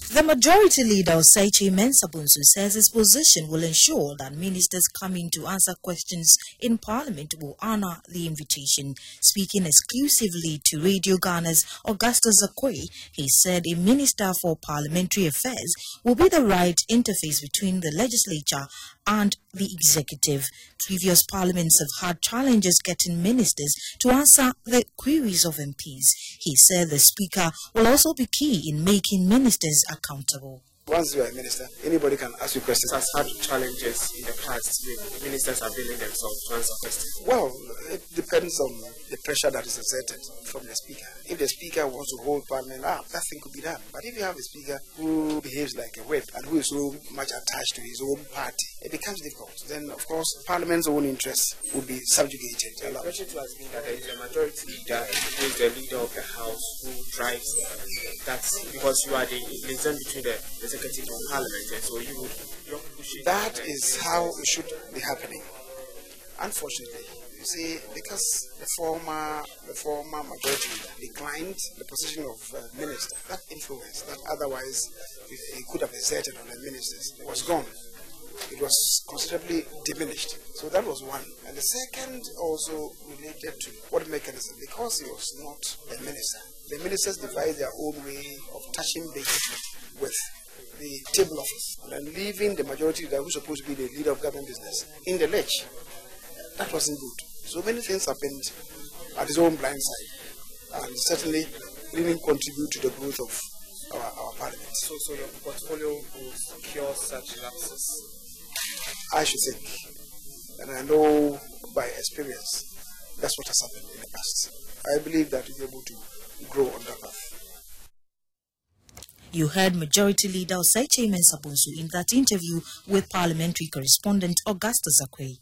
The majority leader, Oseichi Mensah-Bonsu, says his position will ensure that ministers coming to answer questions in Parliament will honor the invitation. Speaking exclusively to Radio Ghana's Augustus Akwe, he said a Minister for Parliamentary Affairs will be the right interface between the legislature and the executive. Previous parliaments have had challenges getting ministers to answer the queries of MPs. He said the Speaker will also be key in making ministers accountable. Once you are a minister, anybody can ask you questions. Has had challenges in the past with ministers availing themselves to answer questions? Well, it depends on the pressure that is exerted from the Speaker. If the Speaker wants to hold Parliament up, that thing could be done. But if you have a Speaker who behaves like a whip and who is so much attached to his own party, it becomes difficult. Then, of course, Parliament's own interests will be subjugated. The question to us being that there is a majority leader who is the leader of the House who drives that's because you are the liaison between the executive and Parliament, and so you would push it. That is how it should be happening. Unfortunately, you see, because the former majority declined the position of minister, that influence that otherwise he could have exerted on the ministers was gone. It was considerably diminished. So that was one. And the second also related to what mechanism, because he was not a minister. The ministers devise their own way of touching base with the table office and then leaving the majority leader, who's supposed to be the leader of government business, in the lurch. That wasn't good. So many things happened at his own blind side, and certainly didn't contribute to the growth of our parliament. So your portfolio will cure such lapses? I should think, and I know by experience, that's what has happened in the past. I believe that we'll be able to grow on that path. You heard Majority Leader Oseichi Mensah-Bonsu in that interview with parliamentary correspondent Augustus Akwe.